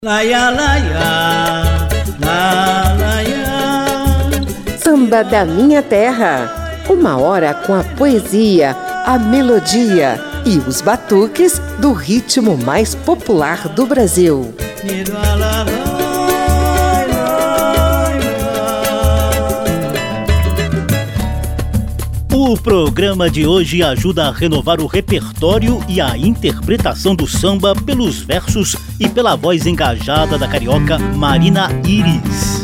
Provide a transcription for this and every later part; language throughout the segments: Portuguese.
Laia, laia, la, laia. Samba da Minha Terra. Uma hora com a poesia, a melodia e os batuques do ritmo mais popular do Brasil. O programa de hoje ajuda a renovar o repertório e a interpretação do samba pelos versos e pela voz engajada da carioca Marina Iris.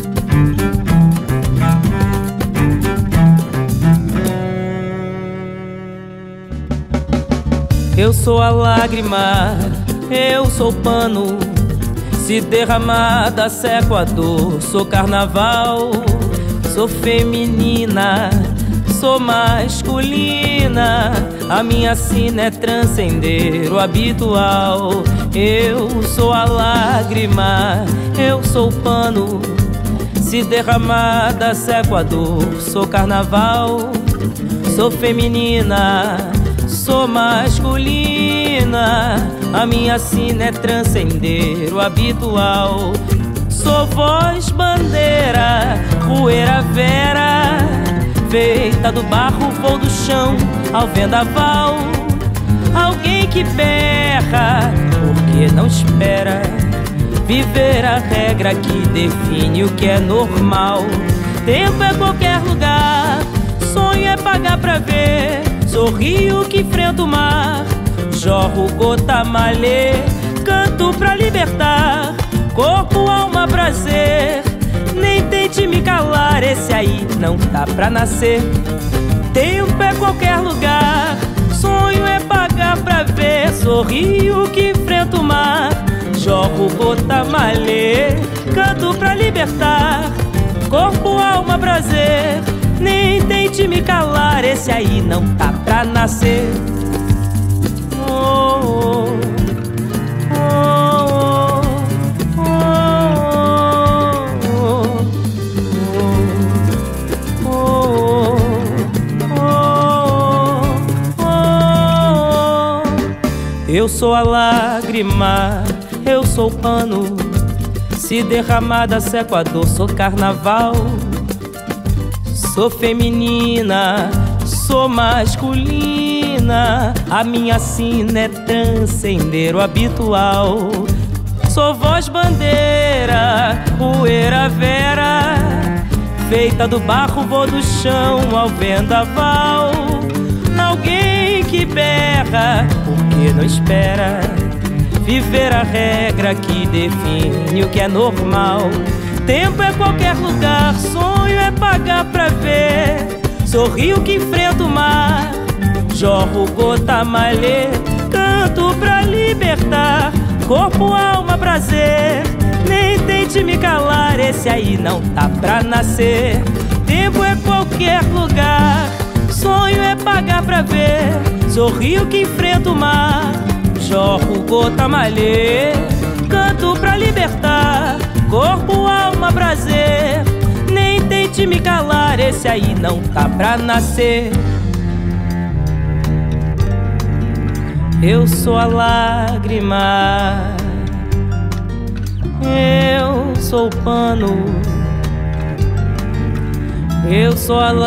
Eu sou a lágrima, eu sou pano, se derramada seco a dor. Sou carnaval, sou feminina, sou masculina, a minha sina é transcender o habitual. Eu sou a lágrima, eu sou o pano, se derramada seco a dor. Sou carnaval, sou feminina, sou masculina, a minha sina é transcender o habitual. Sou voz, bandeira, poeira vera, feita do barro, vou do chão ao vendaval. Alguém que berra porque não espera viver a regra que define o que é normal. Tempo é qualquer lugar, sonho é pagar pra ver. Sorrio que enfrenta o mar, jorro gota malê, canto pra libertar. Corpo, alma, prazer, nem tente me calar, esse aí não tá pra nascer. Tempo é qualquer lugar, sonho é pagar pra ver. Sorrio que enfrenta o mar, jorro gota malê, canto pra libertar. Corpo, alma, prazer, nem tente me calar, esse aí não tá pra nascer. Oh, oh, oh, oh, oh, oh, oh. Eu sou a lágrima, eu sou o pano, se derramada seco a dor. Sou carnaval, sou feminina, sou masculina, a minha sina é transcender o habitual. Sou voz, bandeira, poeira vera, feita do barro, vou do chão ao vendaval. Alguém que berra porque não espera viver a regra que define o que é normal. Tempo é qualquer lugar, sonho é pagar pra ver. Sorrio que enfrenta o mar, jorro gota malê, canto pra libertar. Corpo, alma, prazer, nem tente me calar, esse aí não tá pra nascer. Tempo é qualquer lugar, sonho é pagar pra ver. Sorrio que enfrenta o mar, jorro gota malê, canto pra libertar. Corpo, alma, prazer, nem tente me calar, esse aí não tá pra nascer. Eu sou a lágrima, eu sou o pano, eu sou a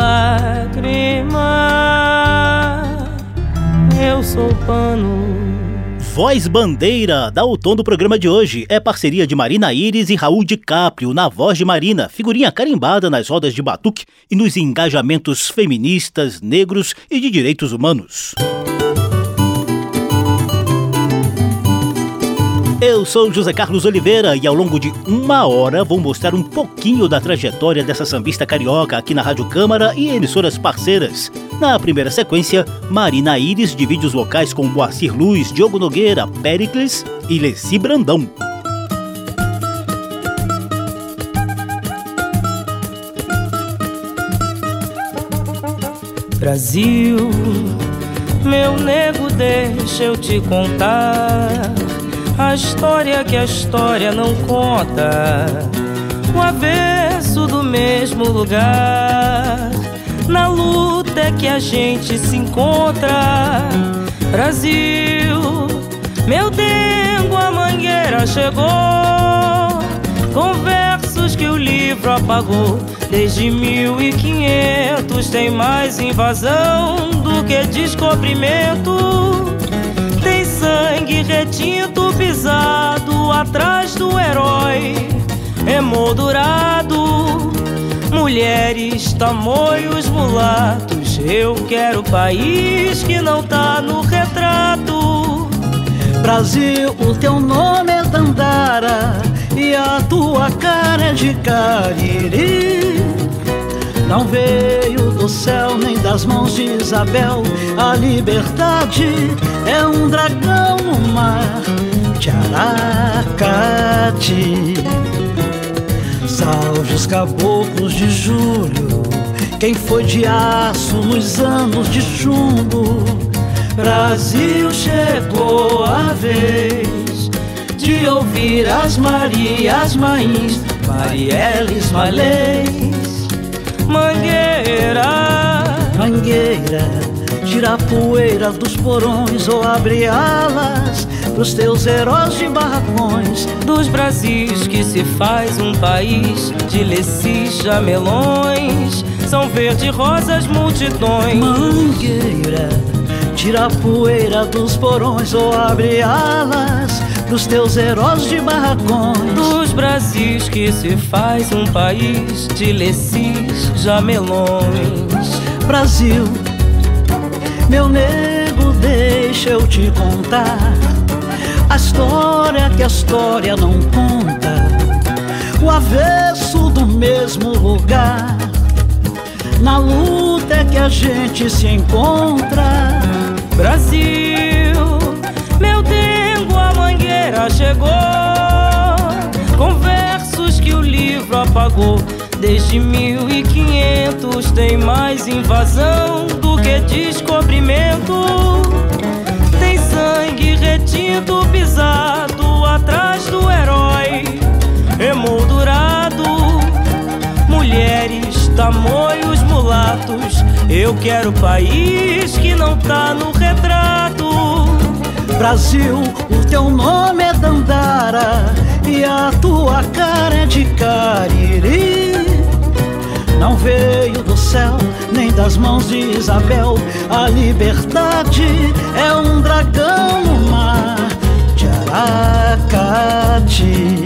lágrima, eu sou o pano. Voz Bandeira dá o tom do programa de hoje. É parceria de Marina Iris e Raul DiCaprio na voz de Marina, figurinha carimbada nas rodas de batuque e nos engajamentos feministas, negros e de direitos humanos. Eu sou José Carlos Oliveira e ao longo de uma hora vou mostrar um pouquinho da trajetória dessa sambista carioca aqui na Rádio Câmara e emissoras parceiras. Na primeira sequência, Marina Iris divide os vocais com Moacir Luz, Diogo Nogueira, Péricles e Leci Brandão. Brasil, meu nego, deixa eu te contar a história que a história não conta, o avesso do mesmo lugar. Na luta é que a gente se encontra. Brasil, meu dengo, a mangueira chegou. livro apagou. Desde 1500 tem mais invasão do que descobrimento. Tem sangue retinto pisado atrás do herói emoldurado. Mulheres, tamoios, mulatos. Eu quero país que não tá no retrato. Brasil, o teu nome é Dandara e a tua cara é de Cariri. Não veio do céu nem das mãos de Isabel. A liberdade é um dragão no mar de Aracati. Salve os caboclos de julho, quem foi de aço nos anos de chumbo. Brasil, chegou a vez de ouvir as Marias Maís, Marielles, Malês. Mangueira, mangueira, tira a poeira dos porões ou abre alas pros teus heróis de barracões. Dos Brasis que se faz um país de lecis, jamelões, são verde rosas multidões. Mangueira, tira a poeira dos porões ou abre alas pros teus heróis de barracões. Dos Brasis que se faz um país de lecis, jamelões. Brasil, meu nego, deixa eu te contar a história que a história não conta, o avesso do mesmo lugar. Na luta é que a gente se encontra. Brasil, meu dengo, a mangueira chegou, com versos que o livro apagou. Desde 1500 tem mais invasão do que descobrimento. Tem sangue retinto pisado atrás do herói emoldurado. Mulheres, tamoios, mulatos. Eu quero país que não tá no retrato. Brasil, o teu nome é Dandara e a tua cara é de Cariri. Não veio do céu nem das mãos de Isabel. A liberdade é um dragão no mar de Aracati.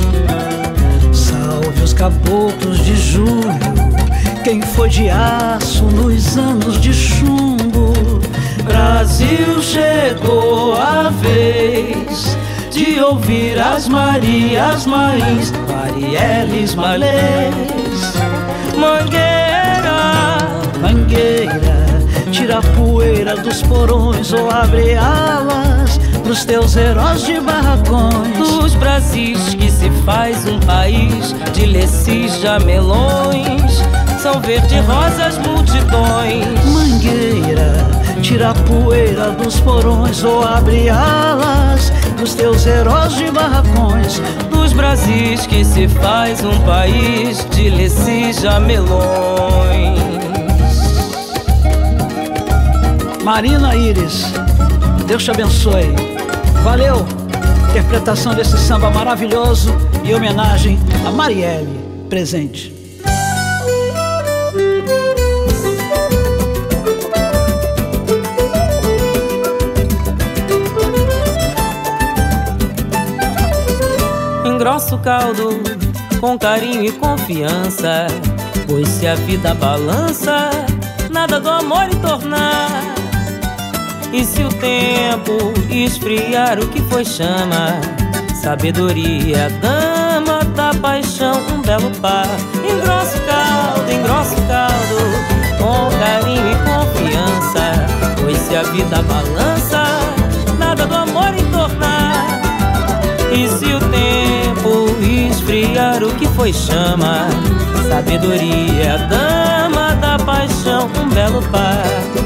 Salve os caboclos de julho, quem foi de aço nos anos de chumbo. Brasil, chegou a vez de ouvir as Marias Maís, Marielles, Malês. Mangueira, mangueira, tira a poeira dos porões ou abre alas pros teus heróis de barracões. Dos Brasis que se faz um país de lecis, jamelões, são verde rosas multidões. Mangueira, tira a poeira dos porões ou abre alas pros teus heróis de barracões. Dos Brasis que se faz um país de lecis, jamelões. Marina Iris, Deus te abençoe. Valeu! Interpretação desse samba maravilhoso em homenagem a Marielle, presente. Engrossa o caldo com carinho e confiança, pois se a vida balança, nada do amor entornar. E se o tempo esfriar o que foi chama, sabedoria, dama da paixão, um belo par. Engrossa o caldo com carinho e confiança, pois se a vida balança, nada do amor entornar. E se o tempo esfriar o que foi chama, sabedoria, dama da paixão, um belo par.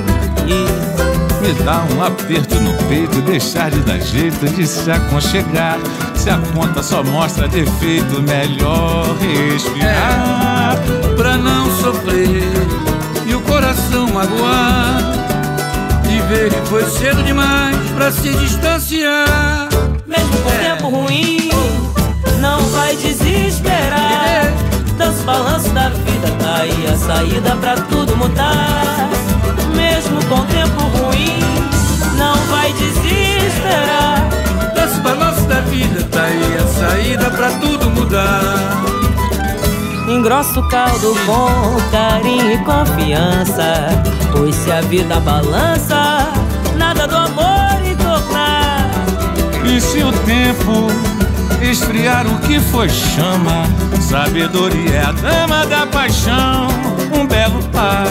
Me dá um aperto no peito, deixar de dar jeito de se aconchegar. Se a conta só mostra defeito, melhor respirar. Pra não sofrer e o coração magoar, e ver que foi cedo demais pra se distanciar. Mesmo com tempo ruim, não vai desesperar. Dança balanços da vida, tá aí a saída pra tudo mudar. Mesmo com tempo ruim, não vai desesperar. Nesse balanço da vida, tá aí a saída pra tudo mudar. Engrossa o caldo com carinho e confiança, pois se a vida balança, nada do amor entornar. E se o tempo esfriar o que foi chama, sabedoria é a dama da paixão, um belo par.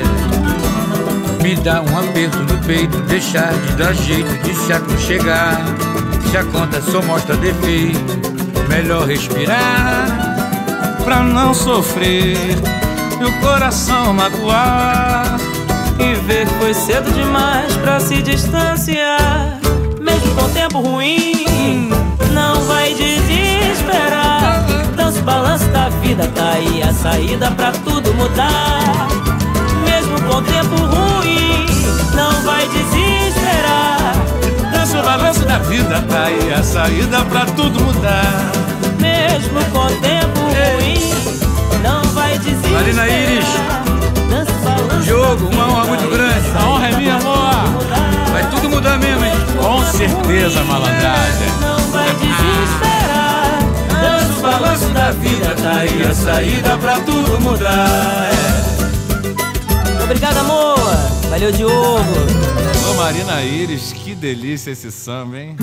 Me dá um aperto no peito, deixar de dar jeito de se aconchegar. Se a conta só mostra defeito, melhor respirar pra não sofrer e o coração magoar. E ver que foi cedo demais pra se distanciar. Mesmo com tempo ruim, não vai desesperar. Dança o balanço da vida, tá aí a saída pra tudo mudar. Mesmo com tempo ruim, não vai desesperar. Dança o balanço da vida, tá aí a saída pra tudo mudar. Mesmo com tempo ruim, não vai desesperar. Marina Iris, jogo, uma honra muito grande. A honra é minha, amor. Vai tudo mudar mesmo, hein? Com certeza, malandragem. Não vai desesperar. Dança o balanço da vida, tá aí a saída pra tudo mudar. Obrigado, amor. Valeu, Diogo. Ô, Marina Iris, que delícia esse samba, hein?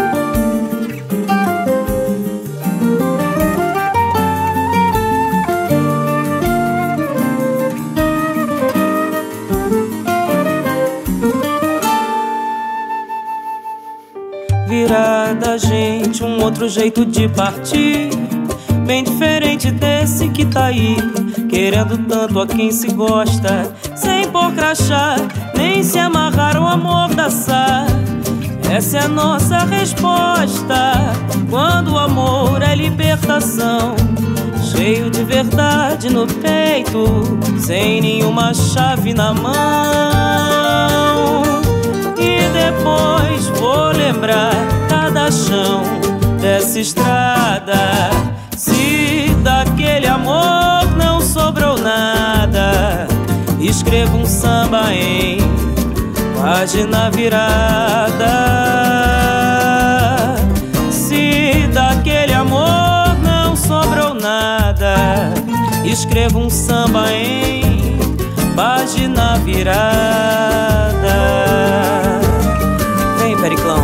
Virada, gente, um outro jeito de partir, bem diferente desse que tá aí, querendo tanto a quem se gosta, sem pôr crachá, nem se amarrar ou amordaçar. Essa é a nossa resposta, quando o amor é libertação, cheio de verdade no peito, sem nenhuma chave na mão. E depois vou lembrar cada chão dessa estrada, se daquele amor não sobrou nada, escrevo um samba em página virada. Se daquele amor não sobrou nada, escrevo um samba em página virada. Vem, Periclão.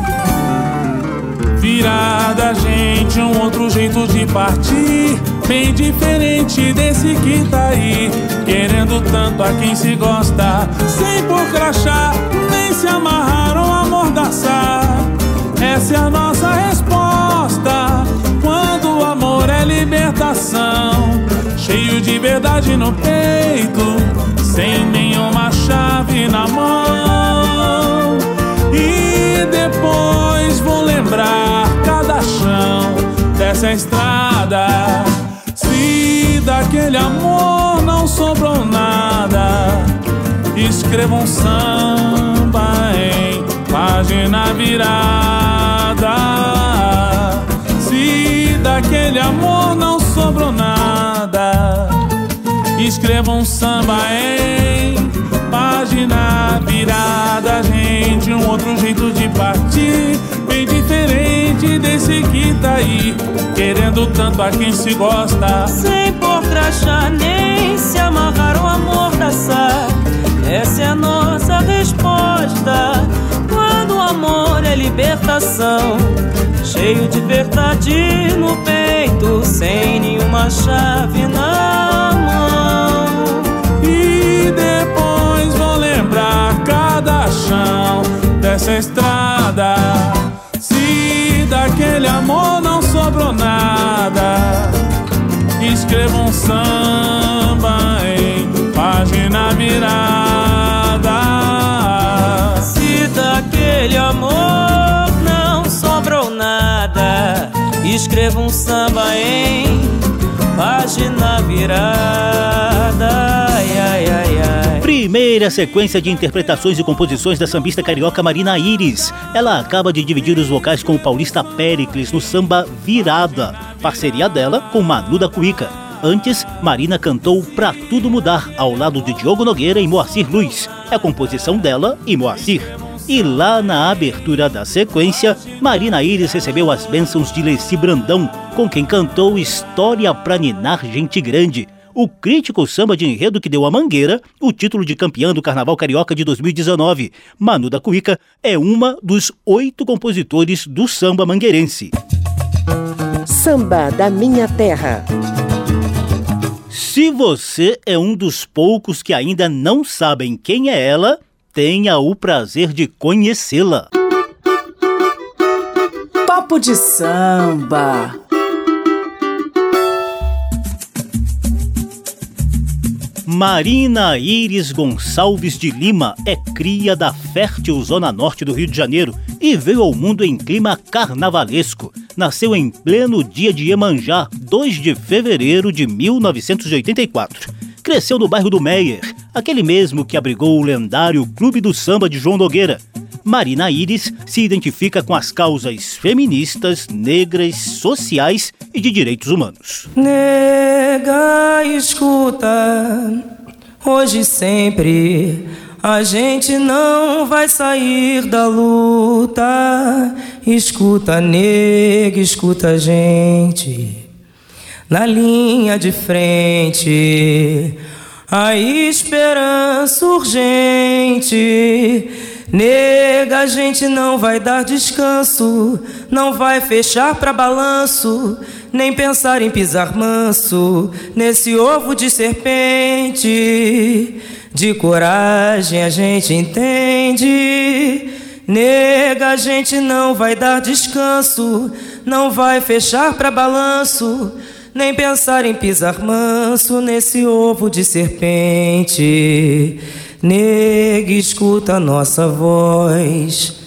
Virada, gente, um outro jeito de partir, bem diferente desse que tá aí, querendo tanto a quem se gosta, sem por crachá, nem se amarrar ou amordaçar. Essa é a nossa resposta, quando o amor é libertação, cheio de verdade no peito, sem nenhuma chave na mão. E depois vou lembrar cada chão dessa estrada, se daquele amor não sobrou nada, escrevo um samba em página virada. Se daquele amor não sobrou nada, escrevo um samba em página virada. Gente, um outro jeito de partir, bem diferente desse que tá aí, querendo tanto a quem se gosta, sem pôr crachá, nem se amarrar ou amordaçar. Essa é a nossa resposta, quando o amor é libertação, cheio de verdade no peito, sem nenhuma chave na mão. E depois vou lembrar cada chão dessa estrada, se daquele amor não sobrou nada, escrevo um samba em página virada. Se daquele amor não sobrou nada, escrevo um samba em página virada. Ai, ai, ai, ai. Primeira sequência de interpretações e composições da sambista carioca Marina Iris. Ela acaba de dividir os vocais com o paulista Péricles no samba Virada, parceria dela com Manu da Cuíca. Antes, Marina cantou Pra Tudo Mudar, ao lado de Diogo Nogueira e Moacir Luiz. É a composição dela e Moacir. E lá na abertura da sequência, Marina Iris recebeu as bênçãos de Leci Brandão, com quem cantou História Pra Ninar Gente Grande, o crítico samba de enredo que deu à Mangueira o título de campeã do Carnaval Carioca de 2019. Manu da Cuíca é uma dos 8 compositores do samba mangueirense. Samba da Minha Terra. Se você é um dos poucos que ainda não sabem quem é ela, tenha o prazer de conhecê-la. Papo de samba. Marina Iris Gonçalves de Lima é cria da fértil Zona Norte do Rio de Janeiro e veio ao mundo em clima carnavalesco. Nasceu em pleno dia de Iemanjá, 2 de fevereiro de 1984. Cresceu no bairro do Meier, aquele mesmo que abrigou o lendário Clube do Samba de João Nogueira. Marina Iris se identifica com as causas feministas, negras, sociais e de direitos humanos. Nega, escuta, hoje e sempre a gente não vai sair da luta. Escuta, nega, escuta a gente na linha de frente, a esperança urgente. Nega, a gente não vai dar descanso, não vai fechar pra balanço, nem pensar em pisar manso nesse ovo de serpente. De coragem a gente entende. Nega, a gente não vai dar descanso, não vai fechar pra balanço, nem pensar em pisar manso nesse ovo de serpente. Nega, escuta a nossa voz,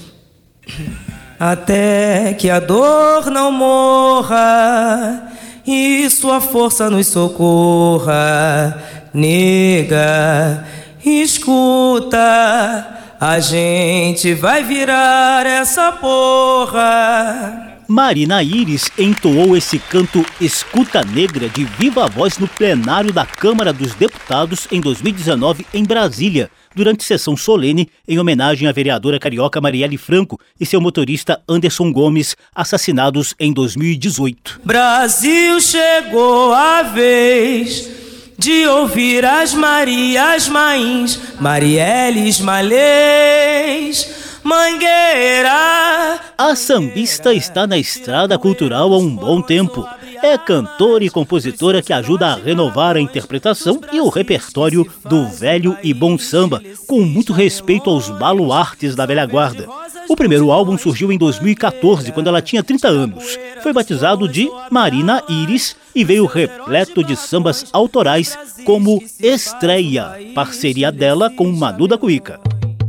até que a dor não morra e sua força nos socorra. Nega, escuta, a gente vai virar essa porra. Marina Iris entoou esse canto Escuta Negra de viva voz no plenário da Câmara dos Deputados em 2019 em Brasília, durante sessão solene em homenagem à vereadora carioca Marielle Franco e seu motorista Anderson Gomes, assassinados em 2018. Brasil, chegou a vez de ouvir as Marias Mains, Marielles Malês, Mangueira. A sambista está na estrada cultural há um bom tempo. É cantora e compositora que ajuda a renovar a interpretação e o repertório do velho e bom samba, com muito respeito aos baluartes da velha guarda. O primeiro álbum surgiu em 2014, quando ela tinha 30 anos. Foi batizado de Marina Iris e veio repleto de sambas autorais como Estreia, parceria dela com Manu da Cuíca.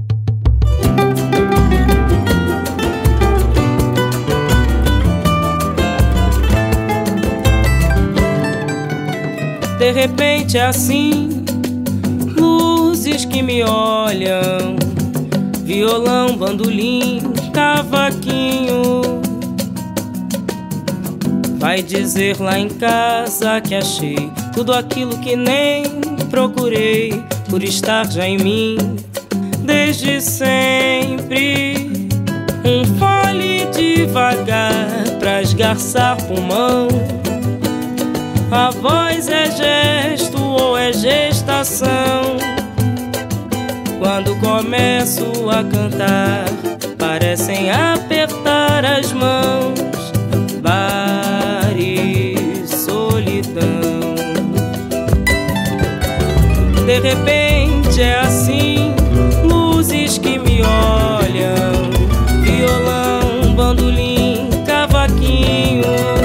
De repente é assim, luzes que me olham, violão, bandolim, cavaquinho. Vai dizer lá em casa que achei tudo aquilo que nem procurei, por estar já em mim desde sempre. Um fole devagar pra esgarçar pulmão. A voz é gesto ou é gestação. Quando começo a cantar, parecem apertar as mãos. Bar e solidão. De repente é assim, luzes que me olham, violão, bandolim, cavaquinho.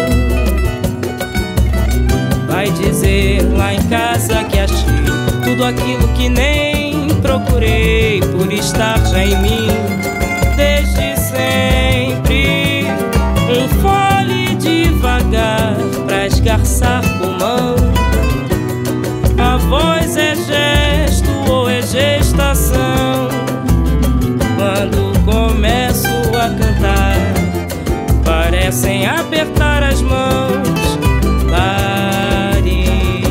Vai dizer lá em casa que achei tudo aquilo que nem procurei, por estar já em mim desde sempre. Um fole devagar pra esgarçar pulmão. A voz é gesto ou é gestação. Quando começo a cantar, parecem apertar as mãos. Bar e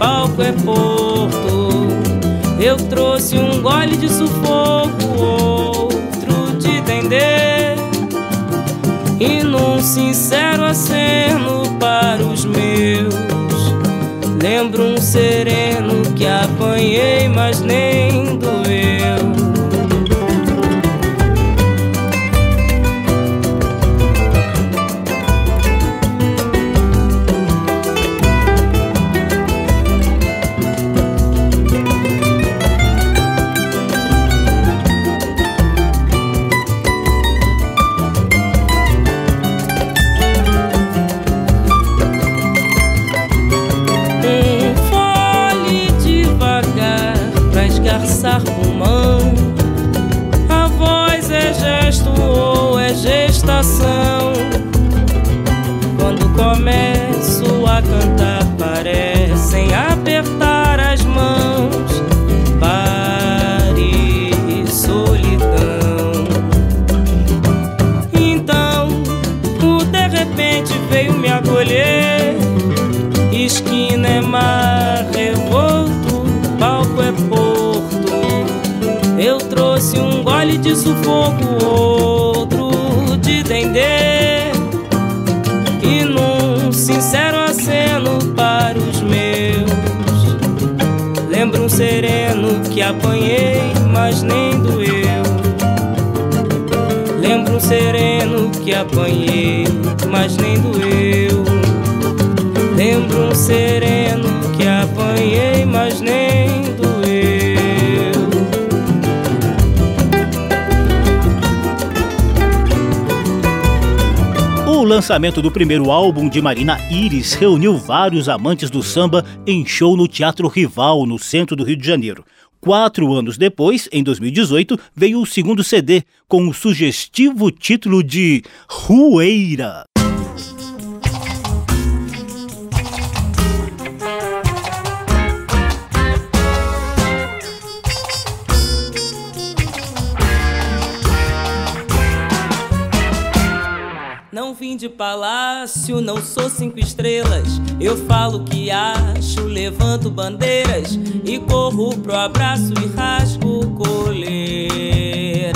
palco é porto. Eu trouxe um gole de sufoco, outro de dendê, e num sincero aceno para os meus, lembro um sereno que apanhei, mas nem doeu. Pulmão, a voz é gesto ou é gestação. Quando começo a cantar, parecem apertar as mãos. Pare, solidão. Então, o de repente veio me acolher. Esquina é mar revolto, palco é porto. Eu trouxe um gole de sufoco, outro de dendê, e num sincero aceno para os meus, lembro um sereno que apanhei, mas nem doeu. Lembro um sereno que apanhei, mas nem doeu. Lembro um sereno que apanhei, mas nem doeu. O lançamento do primeiro álbum de Marina Iris reuniu vários amantes do samba em show no Teatro Rival, no centro do Rio de Janeiro. 4 anos depois, em 2018, veio o segundo CD, com o sugestivo título de Rueira. Não vim de palácio, não sou 5 estrelas. Eu falo o que acho, levanto bandeiras e corro pro abraço e rasgo coleiras.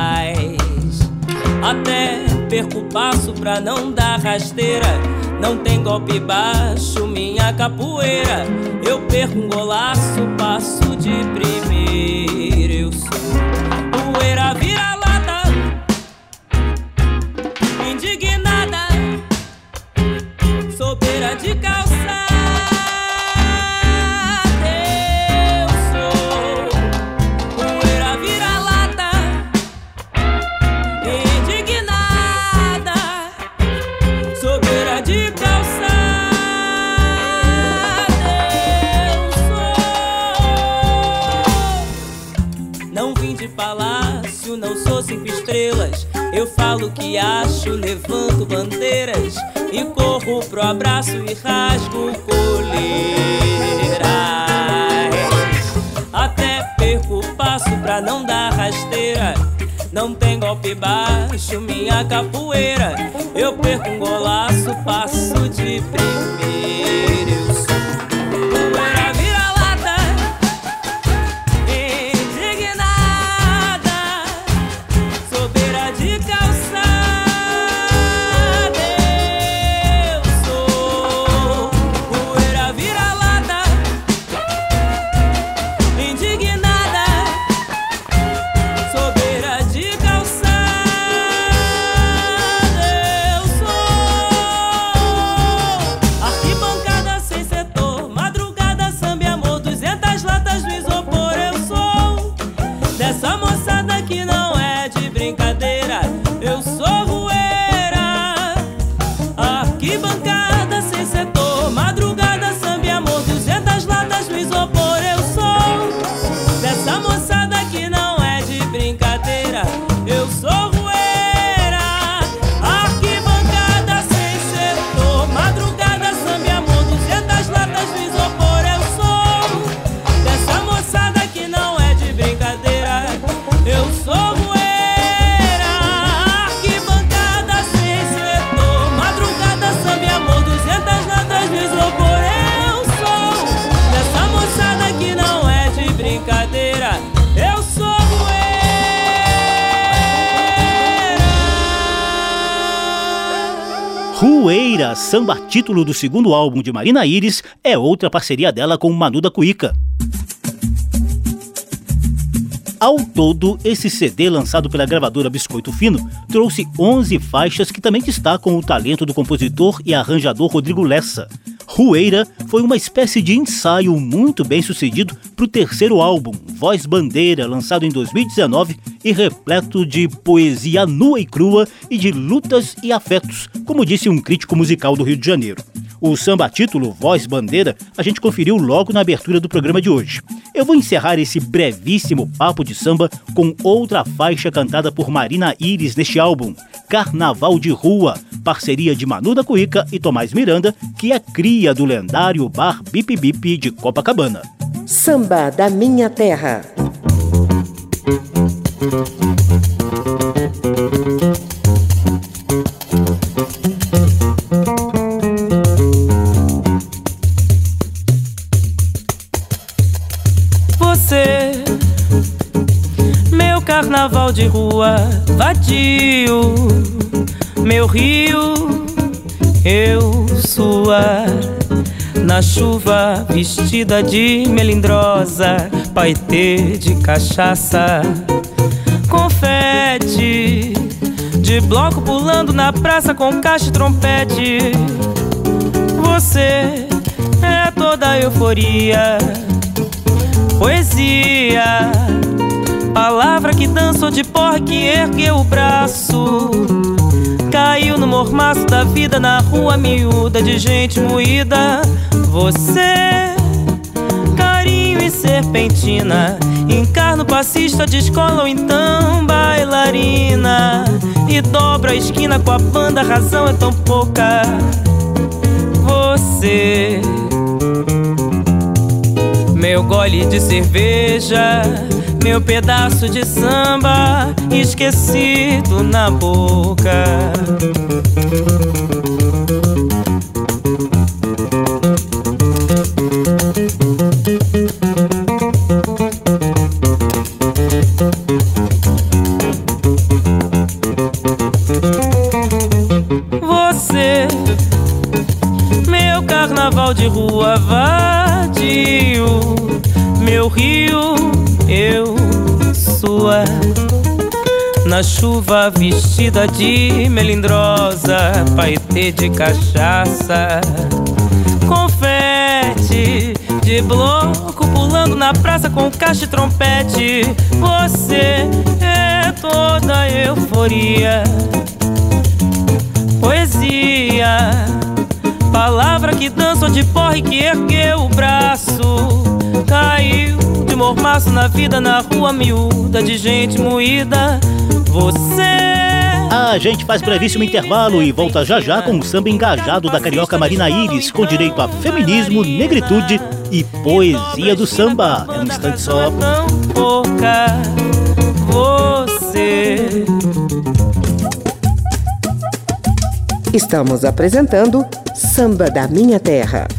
Até perco o passo pra não dar rasteira. Não tem golpe baixo, minha capoeira. Eu perco um golaço, passo de primeira. Eu sou poeira vira-lata, indignada, sobeira de calçada. Eu sou poeira vira-lata, indignada, sobeira de calçada. Eu sou. Não vim de palácio, não sou 5 estrelas. Eu falo o que acho, levanto bandeiras e corro pro abraço e rasgo coleiras. Até perco o passo pra não dar rasteira. Não tem golpe baixo, minha capoeira. Eu perco um golaço, passo de primeira. Eu sou poeira vira-lata, indignada, sobeira de calçada. Eu sou poeira vira-lata, indignada, sobeira de calçada. Eu sou arquibancada sem setor, madrugada, samba e amor, 200 latas no isopor. Eu sou dessa moçada que não é de brincadeira. Eu sou rueira, arquibancada sem setor, madrugada, samba e amor, 200 latas no isopor. Eu sou dessa moçada que não é de brincadeira. Eu sou rueira, arquibancada sem setor, madrugada, samba e amor, 200 latas no isopor. Eu sou dessa moçada que não é de brincadeira. Eu sou rueira, arquibancada sem setor, madrugada, samba e amor, 200 latas no isopor. Eu sou Rueira, samba título do segundo álbum de Marina Iris, é outra parceria dela com Manu da Cuíca. Ao todo, esse CD, lançado pela gravadora Biscoito Fino, trouxe 11 faixas que também destacam o talento do compositor e arranjador Rodrigo Lessa. Rueira foi uma espécie de ensaio muito bem sucedido para o terceiro álbum, Voz Bandeira, lançado em 2019 e repleto de poesia nua e crua e de lutas e afetos, como disse um crítico musical do Rio de Janeiro. O samba título Voz Bandeira a gente conferiu logo na abertura do programa de hoje. Eu vou encerrar esse brevíssimo papo de samba com outra faixa cantada por Marina Iris neste álbum, Carnaval de Rua, parceria de Manu da Cuíca e Tomás Miranda, que é cria do lendário bar Bip Bip de Copacabana. Samba da Minha Terra. Você, meu carnaval de rua vadio, meu rio, eu suar na chuva vestida de melindrosa, paetê de cachaça, confete de bloco pulando na praça com caixa e trompete. Você é toda euforia, poesia, palavra que dançou de porra, que ergueu o braço, caiu no mormaço da vida na rua miúda de gente moída. Você, carinho e serpentina, encarna o passista de escola ou então bailarina, e dobra a esquina com a banda, a razão é tão pouca. Você, meu gole de cerveja, meu pedaço de samba esquecido na boca. Você, meu carnaval de rua vadio, meu rio, eu sua, na chuva vestida de melindrosa, paetê de cachaça, confete de bloco pulando na praça com caixa e trompete. Você é toda euforia, poesia, palavra que dançou de porra e que ergueu o braço, caiu de mormaço na vida na rua miúda de gente moída. Você... A gente faz brevíssimo intervalo e volta já já com o samba engajado da carioca Marina Iris, com direito a feminismo, negritude e poesia do samba. É um instante só. Tão pouca. Você... Estamos apresentando Samba da Minha Terra.